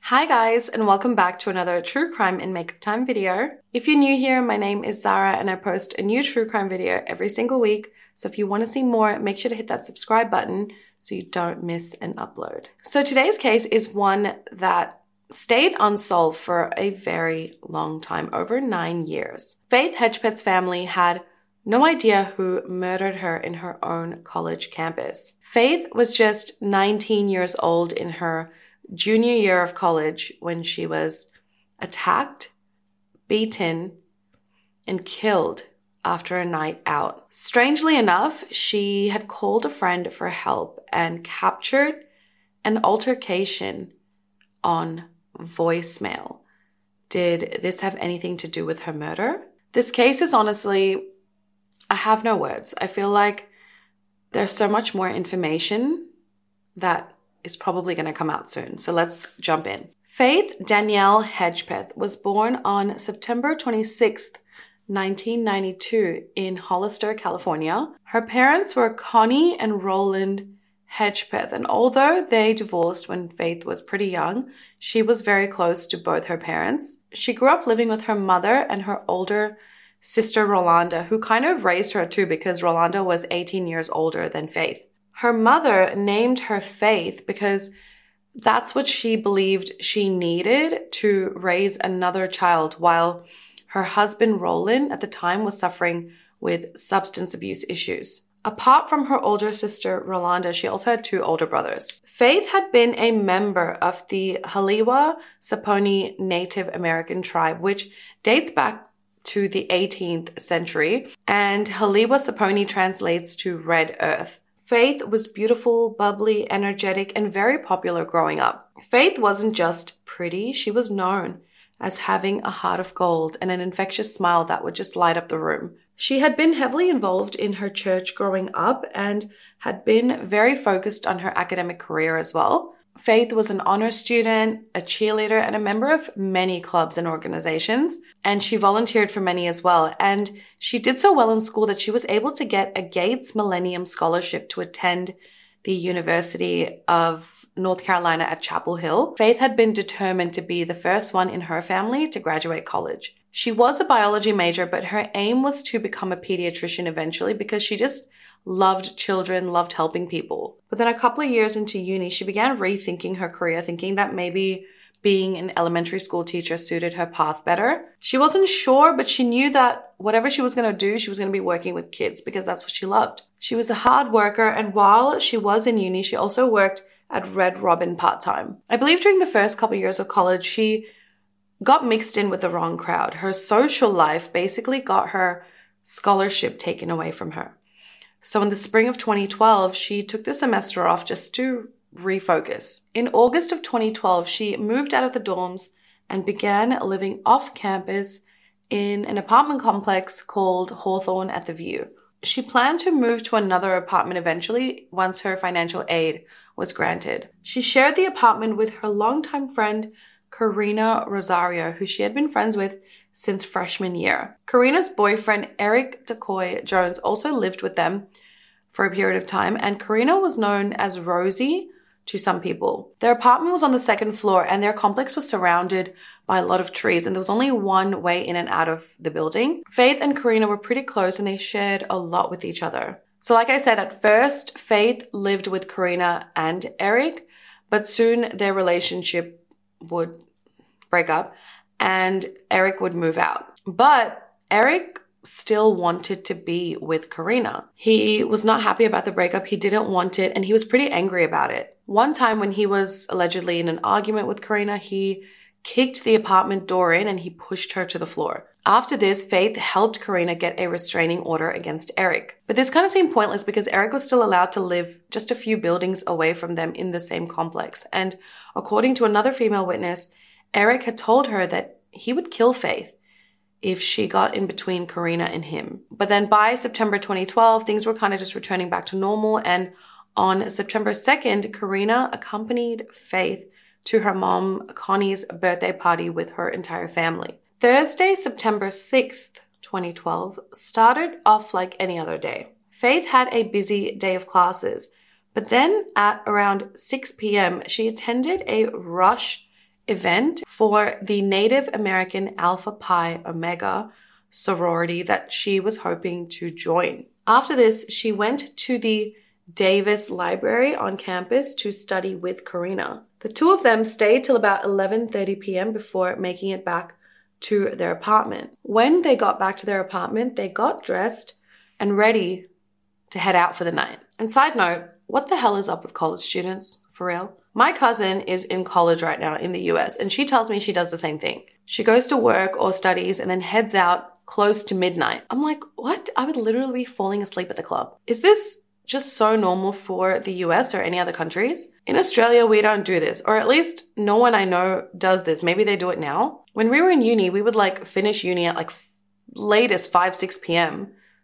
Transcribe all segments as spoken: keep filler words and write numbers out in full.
Hi guys, and welcome back to another True Crime in Makeup Time video. If you're new here, my name is Zara and I post a new true crime video every single week. So if you want to see more, make sure to hit that subscribe button so you don't miss an upload. So today's case is one that stayed unsolved for a very long time, over nine years. Faith Hedgepeth's family had no idea who murdered her in her own college campus. Faith was just nineteen years old in her junior year of college when she was attacked, beaten, and killed after a night out. Strangely enough, she had called a friend for help and captured an altercation on voicemail. Did this have anything to do with her murder? This case is honestly, I have no words. I feel like there's so much more information that is probably going to come out soon. So let's jump in. Faith Danielle Hedgepeth was born on September twenty-sixth, nineteen ninety-two in Hollister, California. Her parents were Connie and Roland Hedgepeth, and although they divorced when Faith was pretty young, she was very close to both her parents. She grew up living with her mother and her older sister Rolanda, who kind of raised her too because Rolanda was eighteen years older than Faith. Her mother named her Faith because that's what she believed she needed to raise another child, while her husband Roland at the time was suffering with substance abuse issues. Apart from her older sister Rolanda, she also had two older brothers. Faith had been a member of the Haliwa Saponi Native American tribe, which dates back to the eighteenth century, and Haliwa Saponi translates to Red Earth. Faith was beautiful, bubbly, energetic, and very popular growing up. Faith wasn't just pretty, she was known as having a heart of gold and an infectious smile that would just light up the room. She had been heavily involved in her church growing up and had been very focused on her academic career as well. Faith was an honor student, a cheerleader, and a member of many clubs and organizations, and she volunteered for many as well. And she did so well in school that she was able to get a Gates Millennium Scholarship to attend the University of North Carolina at Chapel Hill. Faith had been determined to be the first one in her family to graduate college. She was a biology major, but her aim was to become a pediatrician eventually because she just loved children, loved helping people. But then a couple of years into uni, she began rethinking her career, thinking that maybe being an elementary school teacher suited her path better. She wasn't sure, but she knew that whatever she was going to do, she was going to be working with kids because that's what she loved. She was a hard worker, and while she was in uni, she also worked at Red Robin part-time. I believe during the first couple of years of college, she got mixed in with the wrong crowd. Her social life basically got her scholarship taken away from her. So in the spring of twenty twelve, she took the semester off just to refocus. In August of twenty twelve, she moved out of the dorms and began living off campus in an apartment complex called Hawthorne at the View. She planned to move to another apartment eventually once her financial aid was granted. She shared the apartment with her longtime friend, Karina Rosario, who she had been friends with since freshman year. Karina's boyfriend, Eric Decoy Jones, also lived with them for a period of time, and Karina was known as Rosie to some people. Their apartment was on the second floor, and their complex was surrounded by a lot of trees, and there was only one way in and out of the building. Faith and Karina were pretty close, and they shared a lot with each other. So like I said, at first, Faith lived with Karina and Eric, but soon their relationship would break up and Eric would move out. But Eric still wanted to be with Karina. He was not happy about the breakup. He didn't want it, and he was pretty angry about it. One time when he was allegedly in an argument with Karina, he kicked the apartment door in and he pushed her to the floor. After this, Faith helped Karina get a restraining order against Eric. But this kind of seemed pointless because Eric was still allowed to live just a few buildings away from them in the same complex. And according to another female witness, Eric had told her that he would kill Faith if she got in between Karina and him. But then by September twenty twelve, things were kind of just returning back to normal. And on September second, Karina accompanied Faith to her mom Connie's birthday party with her entire family. Thursday, September sixth, twenty twelve, started off like any other day. Faith had a busy day of classes, but then at around six p.m., she attended a Rush event for the Native American Alpha Pi Omega sorority that she was hoping to join. After this, she went to the Davis Library on campus to study with Karina. The two of them stayed till about eleven thirty p.m. before making it back to their apartment. When they got back to their apartment, they got dressed and ready to head out for the night. And side note, what the hell is up with college students? For real? My cousin is in college right now in the U S, and she tells me she does the same thing. She goes to work or studies and then heads out close to midnight. I'm like, what? I would literally be falling asleep at the club. Is this just so normal for the U S or any other countries? In Australia, we don't do this, or at least no one I know does this. Maybe they do it now. When we were in uni, we would like finish uni at like f- latest five, six p.m.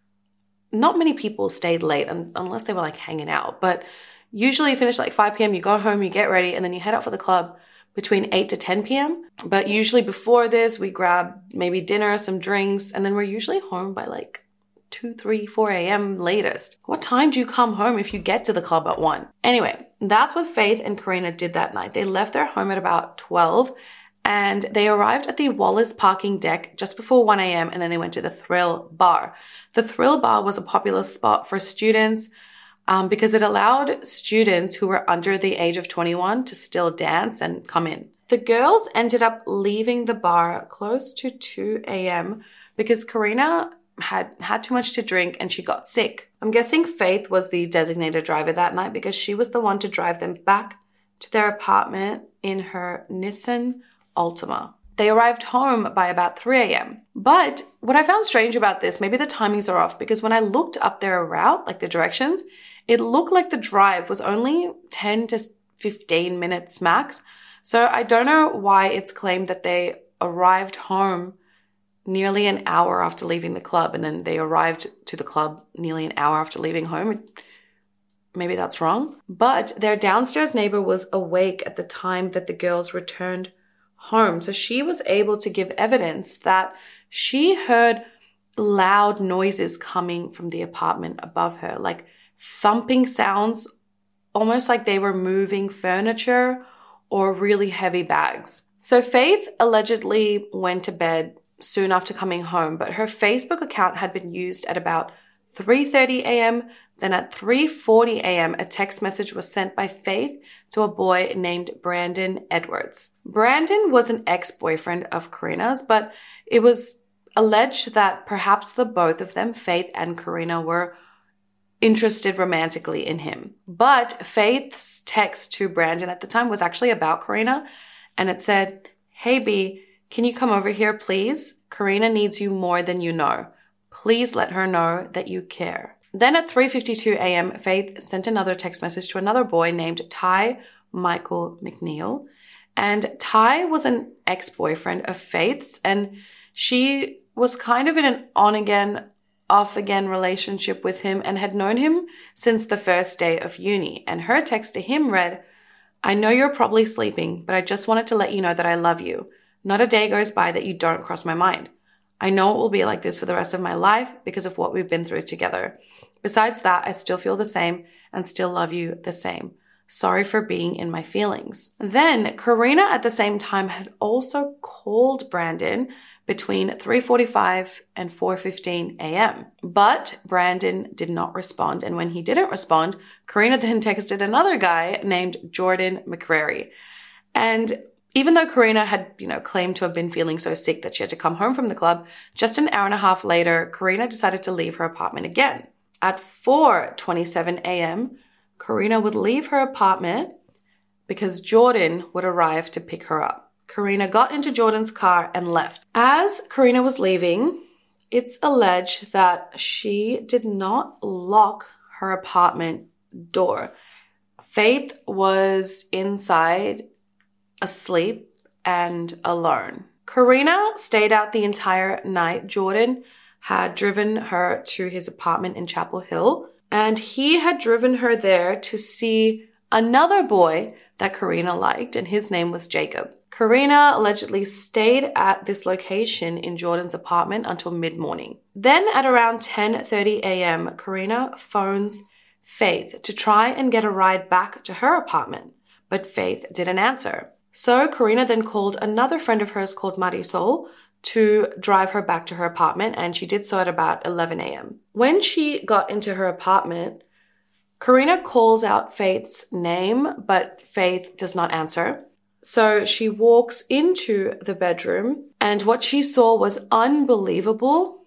Not many people stayed late un- unless they were like hanging out, but usually you finish like five p.m., you go home, you get ready, and then you head out for the club between eight to ten p.m. But usually before this, we grab maybe dinner, some drinks, and then we're usually home by like two, three, four a.m. latest. What time do you come home if you get to the club at one? Anyway, that's what Faith and Karina did that night. They left their home at about twelve, and they arrived at the Wallace parking deck just before one a.m. and then they went to the Thrill Bar. The Thrill Bar was a popular spot for students um, because it allowed students who were under the age of twenty-one to still dance and come in. The girls ended up leaving the bar close to two a.m. because Karina had had too much to drink and she got sick. I'm guessing Faith was the designated driver that night because she was the one to drive them back to their apartment in her Nissan Altima. They arrived home by about three a.m. But what I found strange about this, maybe the timings are off, because when I looked up their route, like the directions, it looked like the drive was only ten to fifteen minutes max. So I don't know why it's claimed that they arrived home nearly an hour after leaving the club, and then they arrived to the club nearly an hour after leaving home. Maybe that's wrong. But their downstairs neighbor was awake at the time that the girls returned home. So she was able to give evidence that she heard loud noises coming from the apartment above her, like thumping sounds, almost like they were moving furniture or really heavy bags. So Faith allegedly went to bed soon after coming home, but her Facebook account had been used at about three thirty a.m. Then at three forty a.m., a text message was sent by Faith to a boy named Brandon Edwards. Brandon was an ex-boyfriend of Karina's, but it was alleged that perhaps the both of them, Faith and Karina, were interested romantically in him. But Faith's text to Brandon at the time was actually about Karina, and it said, "Hey B, can you come over here, please? Karina needs you more than you know. Please let her know that you care." Then at three fifty-two a.m., Faith sent another text message to another boy named Ty Michael McNeil. And Ty was an ex-boyfriend of Faith's, and she was kind of in an on-again, off-again relationship with him and had known him since the first day of uni. And her text to him read, "I know you're probably sleeping, but I just wanted to let you know that I love you. Not a day goes by that you don't cross my mind. I know it will be like this for the rest of my life because of what we've been through together. Besides that, I still feel the same and still love you the same. Sorry for being in my feelings." Then Karina at the same time had also called Brandon between three forty-five and four fifteen a.m. But Brandon did not respond. And when he didn't respond, Karina then texted another guy named Jordan McCrary. And even though Karina had, you know, claimed to have been feeling so sick that she had to come home from the club, just an hour and a half later, Karina decided to leave her apartment again. At four twenty-seven a.m., Karina would leave her apartment because Jordan would arrive to pick her up. Karina got into Jordan's car and left. As Karina was leaving, it's alleged that she did not lock her apartment door. Faith was inside, asleep and alone. Karina stayed out the entire night. Jordan had driven her to his apartment in Chapel Hill, and he had driven her there to see another boy that Karina liked, and his name was Jacob. Karina allegedly stayed at this location in Jordan's apartment until mid-morning. Then at around ten thirty a.m., Karina phones Faith to try and get a ride back to her apartment, but Faith didn't answer. So Karina then called another friend of hers called Marisol to drive her back to her apartment, and she did so at about eleven a.m. When she got into her apartment, Karina calls out Faith's name, but Faith does not answer. So she walks into the bedroom, and what she saw was unbelievable.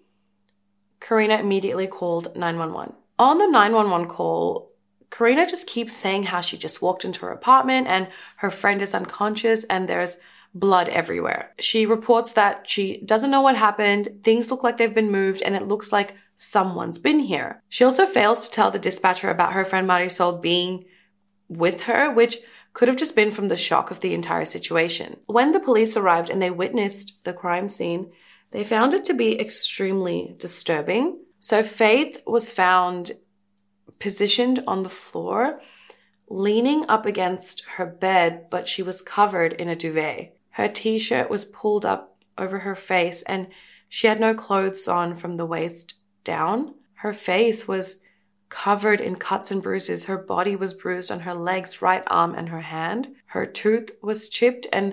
Karina immediately called nine one one. On the nine one one call, Karina just keeps saying how she just walked into her apartment and her friend is unconscious and there's blood everywhere. She reports that she doesn't know what happened, things look like they've been moved, and it looks like someone's been here. She also fails to tell the dispatcher about her friend Marisol being with her, which could have just been from the shock of the entire situation. When the police arrived and they witnessed the crime scene, they found it to be extremely disturbing. So Faith was found positioned on the floor, leaning up against her bed, but she was covered in a duvet. Her t-shirt was pulled up over her face and she had no clothes on from the waist down. Her face was covered in cuts and bruises. Her body was bruised on her legs, right arm, and her hand. Her tooth was chipped and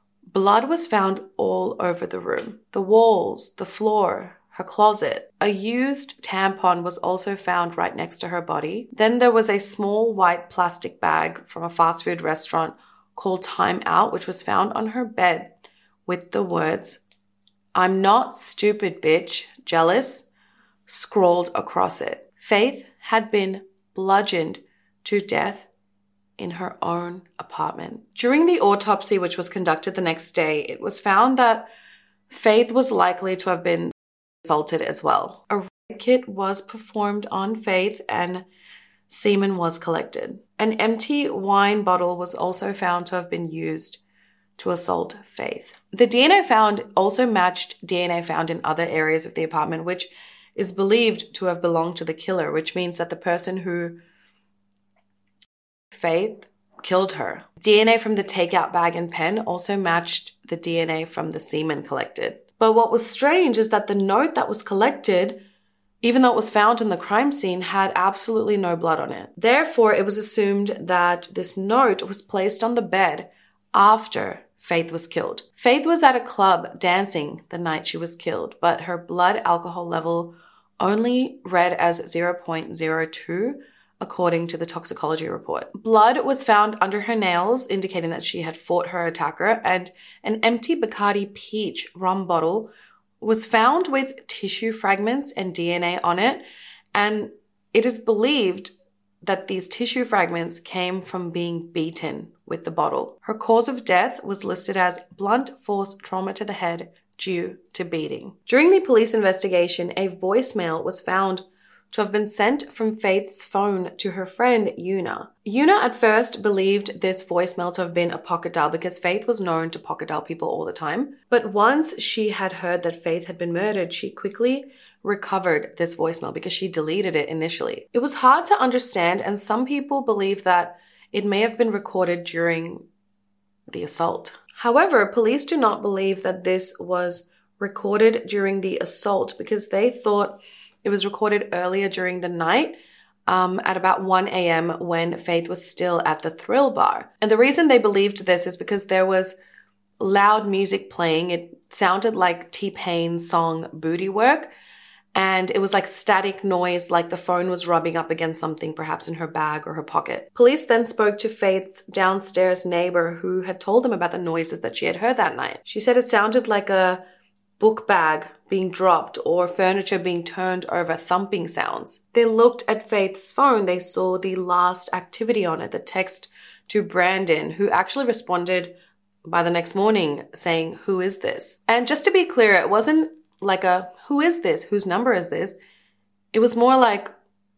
blood was found all over the room. The walls, the floor, her closet. A used tampon was also found right next to her body. Then there was a small white plastic bag from a fast food restaurant called Time Out, which was found on her bed with the words, "I'm not stupid, bitch, jealous," scrawled across it. Faith had been bludgeoned to death in her own apartment. During the autopsy, which was conducted the next day, it was found that Faith was likely to have been assaulted as well. A rape kit was performed on Faith and semen was collected. An empty wine bottle was also found to have been used to assault Faith. The D N A found also matched D N A found in other areas of the apartment, which is believed to have belonged to the killer, which means that the person who Faith killed her. D N A from the takeout bag and pen also matched the D N A from the semen collected. But what was strange is that the note that was collected, even though it was found in the crime scene, had absolutely no blood on it. Therefore, it was assumed that this note was placed on the bed after Faith was killed. Faith was at a club dancing the night she was killed, but her blood alcohol level only read as zero point zero two, according to the toxicology report. Blood was found under her nails, indicating that she had fought her attacker, and an empty Bacardi Peach rum bottle was found with tissue fragments and D N A on it, and it is believed that these tissue fragments came from being beaten with the bottle. Her cause of death was listed as blunt force trauma to the head due to beating. During the police investigation, a voicemail was found to have been sent from Faith's phone to her friend Una. Una at first believed this voicemail to have been a pocket dial because Faith was known to pocket dial people all the time. But once she had heard that Faith had been murdered, she quickly recovered this voicemail because she deleted it initially. It was hard to understand, and some people believe that it may have been recorded during the assault. However, police do not believe that this was recorded during the assault because they thought it was recorded earlier during the night um, at about one a.m. when Faith was still at the Thrill Bar. And the reason they believed this is because there was loud music playing. It sounded like T-Pain's song Booty Work, and it was like static noise, like the phone was rubbing up against something, perhaps in her bag or her pocket. Police then spoke to Faith's downstairs neighbor who had told them about the noises that she had heard that night. She said it sounded like a book bag being dropped or furniture being turned over, thumping sounds. They looked at Faith's phone. They saw the last activity on it, the text to Brandon, who actually responded by the next morning saying, "Who is this?" And just to be clear, it wasn't like a, "Who is this? Whose number is this?" It was more like,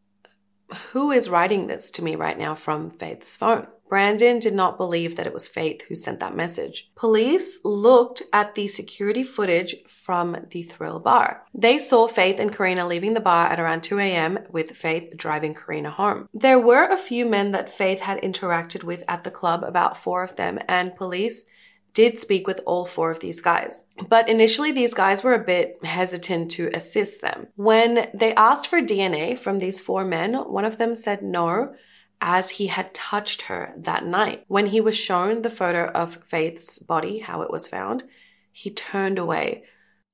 "Who is writing this to me right now from Faith's phone?" Brandon did not believe that it was Faith who sent that message. Police looked at the security footage from the Thrill Bar. They saw Faith and Karina leaving the bar at around two a.m. with Faith driving Karina home. There were a few men that Faith had interacted with at the club, about four of them, and police did speak with all four of these guys. But initially, these guys were a bit hesitant to assist them. When they asked for D N A from these four men, one of them said no, as he had touched her that night. When he was shown the photo of Faith's body, how it was found, he turned away.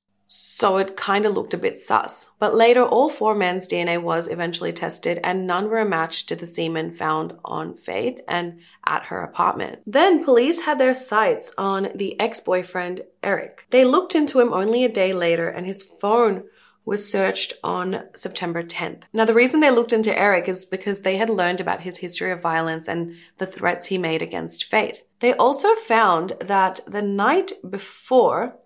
So it kind of looked a bit sus. But later, all four men's D N A was eventually tested and none were a match to the semen found on Faith and at her apartment. Then police had their sights on the ex-boyfriend, Eric. They looked into him only a day later and his phone was searched on September tenth. Now, the reason they looked into Eric is because they had learned about his history of violence and the threats he made against Faith. They also found that the night before,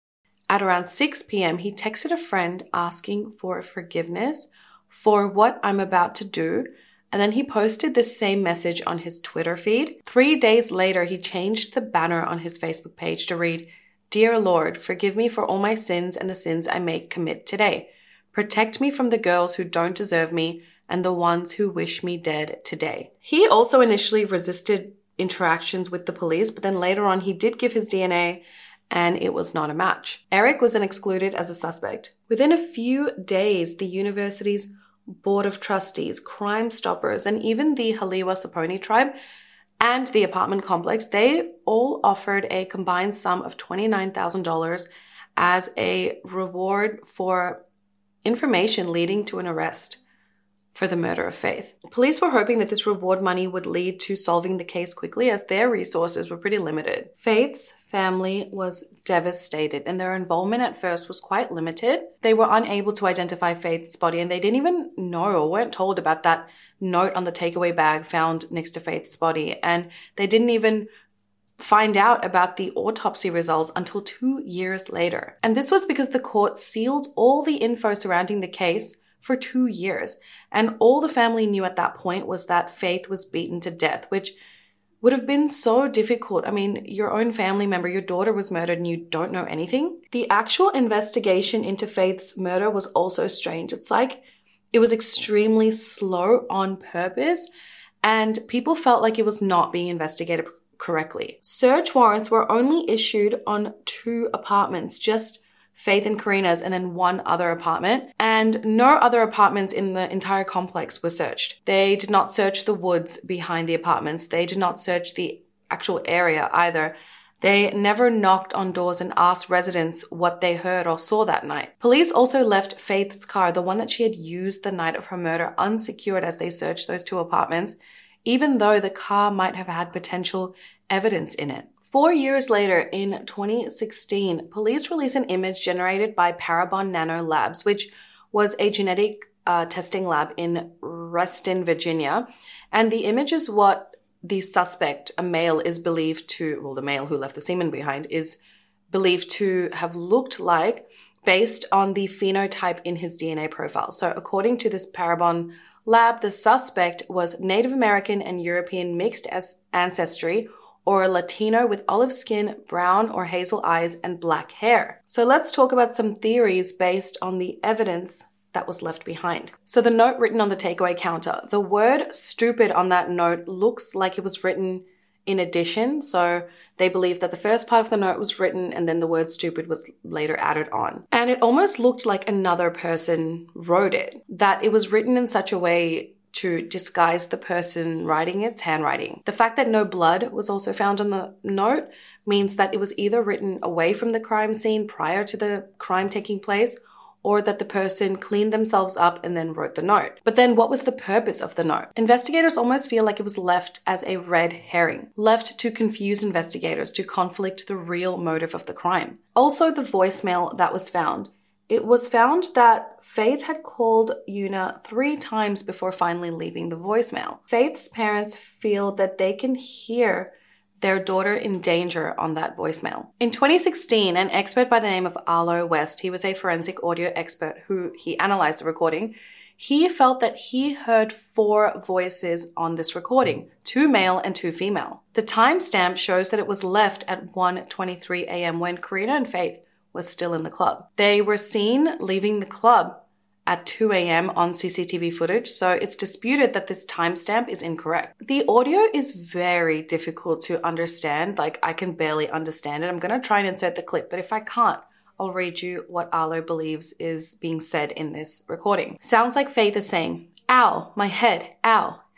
at around six p.m., he texted a friend asking for forgiveness for what I'm about to do, and then he posted the same message on his Twitter feed. Three days later, he changed the banner on his Facebook page to read, "Dear Lord, forgive me for all my sins and the sins I may commit today. Protect me from the girls who don't deserve me and the ones who wish me dead today." He also initially resisted interactions with the police, but then later on he did give his D N A and it was not a match. Eric was then excluded as a suspect. Within a few days, the university's Board of Trustees, Crime Stoppers, and even the Haliwa Saponi tribe and the apartment complex, they all offered a combined sum of twenty-nine thousand dollars as a reward for information leading to an arrest for the murder of Faith. Police were hoping that this reward money would lead to solving the case quickly as their resources were pretty limited. Faith's family was devastated and their involvement at first was quite limited. They were unable to identify Faith's body and they didn't even know or weren't told about that note on the takeaway bag found next to Faith's body. And they didn't even find out about the autopsy results until two years later. And this was because the court sealed all the info surrounding the case for two years. And all the family knew at that point was that Faith was beaten to death, which would have been so difficult. I mean, your own family member, your daughter was murdered and you don't know anything. The actual investigation into Faith's murder was also strange. It's like it was extremely slow on purpose and people felt like it was not being investigated correctly. Search warrants were only issued on two apartments, just Faith and Karina's and then one other apartment, and no other apartments in the entire complex were searched. They did not search the woods behind the apartments. They did not search the actual area either. They never knocked on doors and asked residents what they heard or saw that night. Police also left Faith's car, the one that she had used the night of her murder, unsecured as they searched those two apartments, even though the car might have had potential evidence in it. Four years later, in twenty sixteen, police released an image generated by Parabon Nano Labs, which was a genetic uh, testing lab in Reston, Virginia. And the image is what the suspect, a male, is believed to, well, the male who left the semen behind, is believed to have looked like based on the phenotype in his D N A profile. So according to this Parabon lab, the suspect was Native American and European mixed as ancestry, or Latino with olive skin, brown or hazel eyes, and black hair. So let's talk about some theories based on the evidence that was left behind. So the note written on the takeaway counter, the word stupid on that note looks like it was written in addition. So they believe that the first part of the note was written and then the word stupid was later added on. And it almost looked like another person wrote it, that it was written in such a way to disguise the person writing its handwriting. The fact that no blood was also found on the note means that it was either written away from the crime scene prior to the crime taking place, or that the person cleaned themselves up and then wrote the note. But then what was the purpose of the note? Investigators almost feel like it was left as a red herring, left to confuse investigators, to conflict the real motive of the crime. Also, the voicemail that was found. It was found that Faith had called Una three times before finally leaving the voicemail. Faith's parents feel that they can hear their daughter in danger on that voicemail. In twenty sixteen, an expert by the name of Arlo West, he was a forensic audio expert who he analyzed the recording. He felt that he heard four voices on this recording, two male and two female. The timestamp shows that it was left at one twenty-three a.m. when Karina and Faith was still in the club. They were seen leaving the club at two a.m. on C C T V footage, so it's disputed that this timestamp is incorrect. The audio is very difficult to understand, like I can barely understand it. I'm going to try and insert the clip, but if I can't, I'll read you what Arlo believes is being said in this recording. Sounds like Faith is saying, "Ow, my head, ow,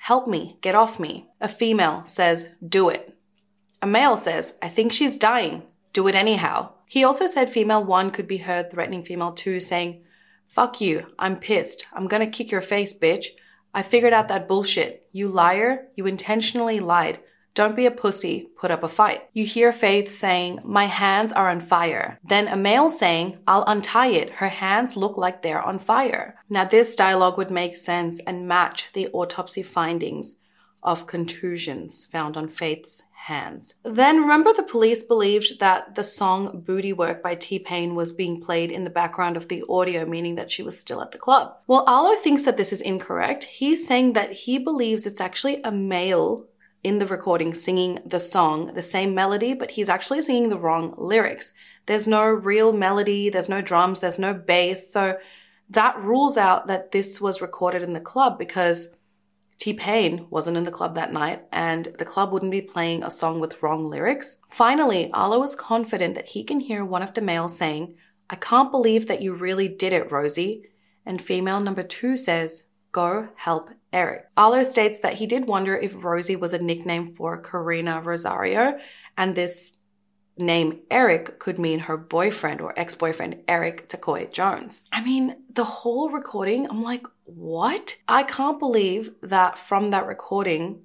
help me, get off me. A female says, do it. A male says, I think she's dying, do it anyhow. He also said female one could be heard threatening female two, saying, fuck you, I'm pissed, I'm gonna kick your face, bitch. I figured out that bullshit. You liar, you intentionally lied. Don't be a pussy, put up a fight. You hear Faith saying, my hands are on fire. Then a male saying, I'll untie it, her hands look like they're on fire. Now this dialogue would make sense and match the autopsy findings of contusions found on Faith's hands. Then remember the police believed that the song Booty Work by T-Pain was being played in the background of the audio, meaning that she was still at the club. Well, Arlo thinks that this is incorrect. He's saying that he believes it's actually a male in the recording singing the song, the same melody, but he's actually singing the wrong lyrics. There's no real melody, there's no drums, there's no bass. So that rules out that this was recorded in the club because T-Pain wasn't in the club that night and the club wouldn't be playing a song with wrong lyrics. Finally, Arlo is confident that he can hear one of the males saying, I can't believe that you really did it, Rosie. And female number two says, go help Eric. Arlo states that he did wonder if Rosie was a nickname for Karina Rosario, and this name Eric could mean her boyfriend or ex-boyfriend Eric Takoy Jones. I mean, the whole recording, I'm like, what? I can't believe that from that recording,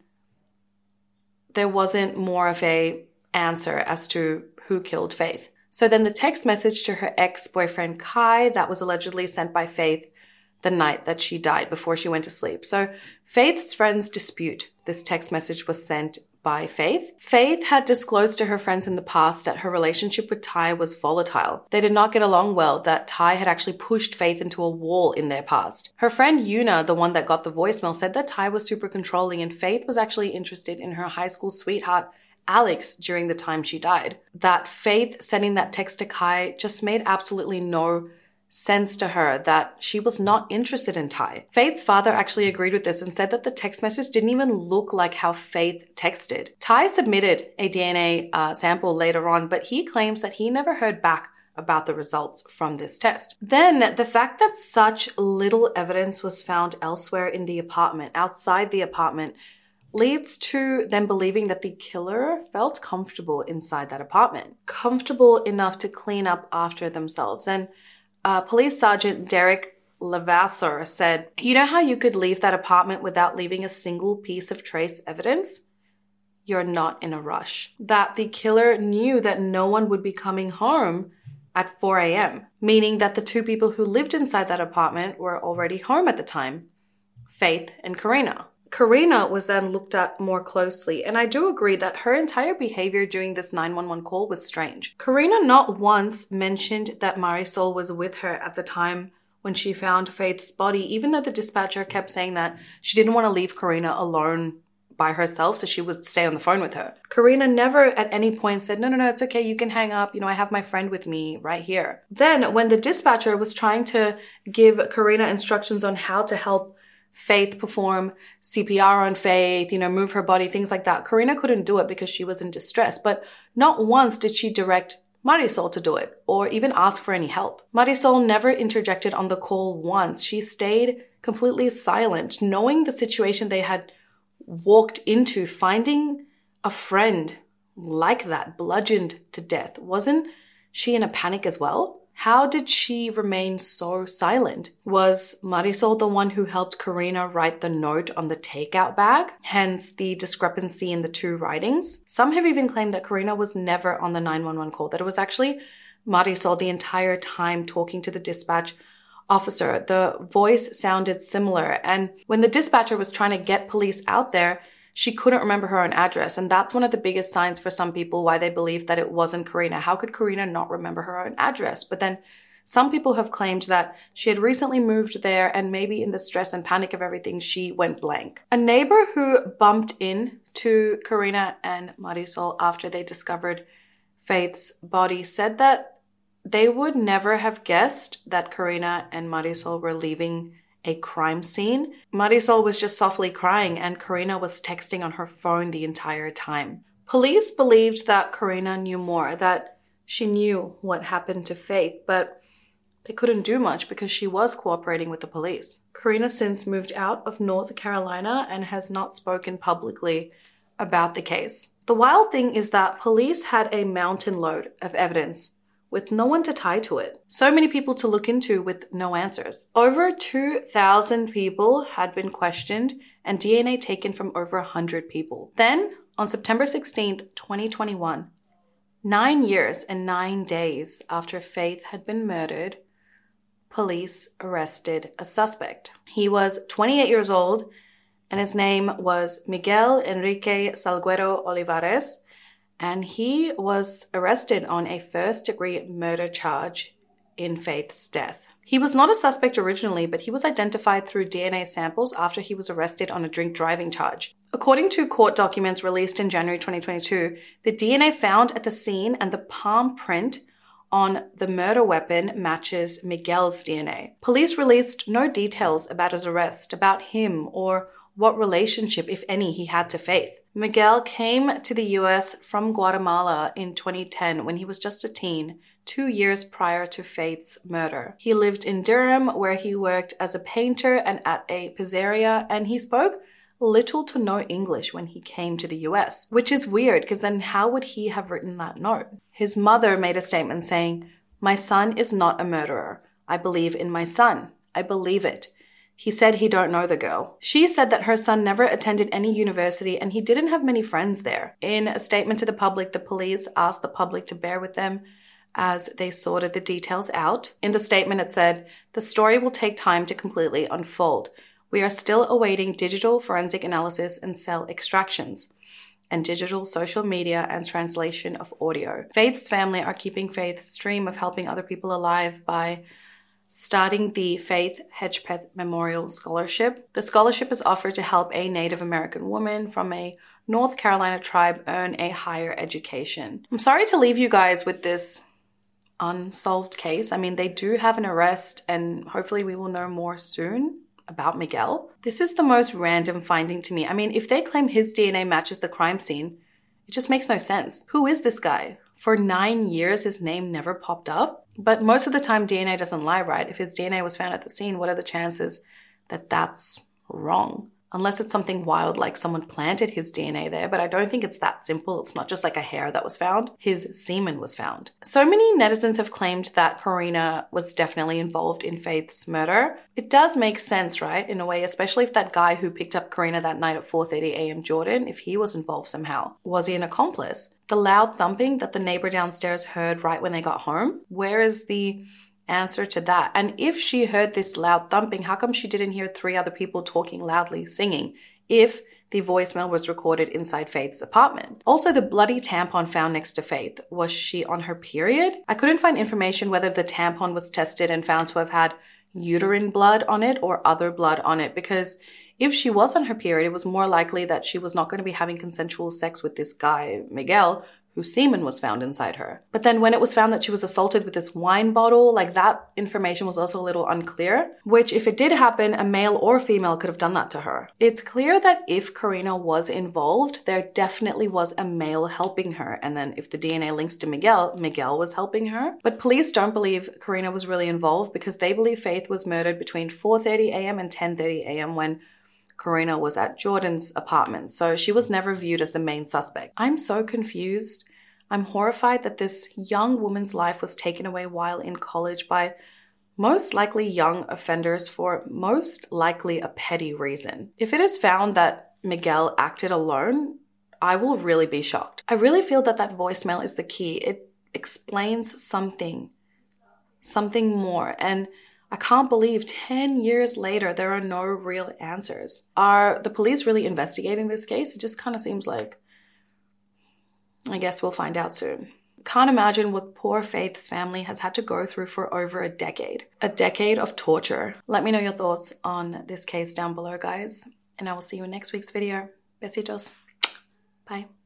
there wasn't more of a answer as to who killed Faith. So then the text message to her ex-boyfriend Kai that was allegedly sent by Faith the night that she died before she went to sleep. So Faith's friends dispute this text message was sent by Faith. Faith had disclosed to her friends in the past that her relationship with Ty was volatile. They did not get along well, that Ty had actually pushed Faith into a wall in their past. Her friend Yuna, the one that got the voicemail, said that Ty was super controlling and Faith was actually interested in her high school sweetheart Alex during the time she died. That Faith sending that text to Kai just made absolutely no sense to her, that she was not interested in Ty. Faith's father actually agreed with this and said that the text message didn't even look like how Faith texted. Ty submitted a D N A uh, sample later on, but he claims that he never heard back about the results from this test. Then the fact that such little evidence was found elsewhere in the apartment, outside the apartment, leads to them believing that the killer felt comfortable inside that apartment, comfortable enough to clean up after themselves. And Uh, Police Sergeant Derek Levasseur said, you know how you could leave that apartment without leaving a single piece of trace evidence? You're not in a rush. That the killer knew that no one would be coming home at four a.m., meaning that the two people who lived inside that apartment were already home at the time, Faith and Karina. Karina was then looked at more closely, and I do agree that her entire behavior during this nine one one call was strange. Karina not once mentioned that Marisol was with her at the time when she found Faith's body, even though the dispatcher kept saying that she didn't want to leave Karina alone by herself, so she would stay on the phone with her. Karina never at any point said, no, no, no, it's okay, you can hang up, you know, I have my friend with me right here. Then when the dispatcher was trying to give Karina instructions on how to help Faith perform C P R on Faith, you know, move her body, things like that, Karina couldn't do it because she was in distress. But not once did she direct Marisol to do it or even ask for any help. Marisol never interjected on the call once. She stayed completely silent, knowing the situation they had walked into, finding a friend like that, bludgeoned to death. Wasn't she in a panic as well? How did she remain so silent? Was Marisol the one who helped Karina write the note on the takeout bag? Hence the discrepancy in the two writings. Some have even claimed that Karina was never on the nine one one call, that it was actually Marisol the entire time talking to the dispatch officer. The voice sounded similar, and when the dispatcher was trying to get police out there, she couldn't remember her own address, and that's one of the biggest signs for some people why they believe that it wasn't Karina. How could Karina not remember her own address? But then some people have claimed that she had recently moved there and maybe in the stress and panic of everything, she went blank. A neighbor who bumped in to Karina and Marisol after they discovered Faith's body said that they would never have guessed that Karina and Marisol were leaving a crime scene. Marisol was just softly crying and Karina was texting on her phone the entire time. Police believed that Karina knew more, that she knew what happened to Faith, but they couldn't do much because she was cooperating with the police. Karina since moved out of North Carolina and has not spoken publicly about the case. The wild thing is that police had a mountain load of evidence with no one to tie to it. So many people to look into with no answers. Over two thousand people had been questioned and D N A taken from over one hundred people. Then, on September sixteenth, twenty twenty-one, nine years and nine days after Faith had been murdered, police arrested a suspect. He was twenty-eight years old and his name was Miguel Enrique Salguero Olivares, and he was arrested on a first-degree murder charge in Faith's death. He was not a suspect originally, but he was identified through D N A samples after he was arrested on a drink driving charge. According to court documents released in January twenty twenty-two, the D N A found at the scene and the palm print on the murder weapon matches Miguel's D N A. Police released no details about his arrest, about him, or what relationship, if any, he had to Faith. Miguel came to the U S from Guatemala in twenty ten when he was just a teen, two years prior to Faith's murder. He lived in Durham, where he worked as a painter and at a pizzeria, and he spoke little to no English when he came to the U S, which is weird because then how would he have written that note? His mother made a statement saying, "My son is not a murderer. I believe in my son. I believe it. He said he don't know the girl." She said that her son never attended any university and he didn't have many friends there. In a statement to the public, the police asked the public to bear with them as they sorted the details out. In the statement, it said, "The story will take time to completely unfold. We are still awaiting digital forensic analysis and cell extractions, and digital social media and translation of audio. Faith's family are keeping Faith's dream of helping other people alive by starting the Faith Hedgepeth Memorial Scholarship. The scholarship is offered to help a Native American woman from a North Carolina tribe earn a higher education." I'm sorry to leave you guys with this unsolved case. I mean, they do have an arrest and hopefully we will know more soon about Miguel. This is the most random finding to me. I mean, if they claim his D N A matches the crime scene, it just makes no sense. Who is this guy? For nine years, his name never popped up. But most of the time, D N A doesn't lie, right? If his D N A was found at the scene, what are the chances that that's wrong? Unless it's something wild, like someone planted his D N A there, but I don't think it's that simple. It's not just like a hair that was found. His semen was found. So many netizens have claimed that Karina was definitely involved in Faith's murder. It does make sense, right? In a way, especially if that guy who picked up Karina that night at four thirty a.m. Jordan, if he was involved somehow. Was he an accomplice? The loud thumping that the neighbor downstairs heard right when they got home? Where is the answer to that? And if she heard this loud thumping, how come she didn't hear three other people talking loudly singing if the voicemail was recorded inside Faith's apartment? Also, the bloody tampon found next to Faith, was she on her period? I couldn't find information whether the tampon was tested and found to have had uterine blood on it or other blood on it, because if she was on her period, it was more likely that she was not going to be having consensual sex with this guy, Miguel, whose semen was found inside her. But then when it was found that she was assaulted with this wine bottle, like that information was also a little unclear, which if it did happen, a male or female could have done that to her. It's clear that if Karina was involved, there definitely was a male helping her. And then if the D N A links to Miguel, Miguel was helping her. But police don't believe Karina was really involved because they believe Faith was murdered between four thirty a.m. and ten thirty a.m. when Karina was at Jordan's apartment, so she was never viewed as the main suspect. I'm so confused. I'm horrified that this young woman's life was taken away while in college by most likely young offenders for most likely a petty reason. If it is found that Miguel acted alone, I will really be shocked. I really feel that that voicemail is the key. It explains something, something more, and I can't believe ten years later, there are no real answers. Are the police really investigating this case? It just kind of seems like, I guess we'll find out soon. Can't imagine what poor Faith's family has had to go through for over a decade. A decade of torture. Let me know your thoughts on this case down below, guys. And I will see you in next week's video. Besitos. Bye.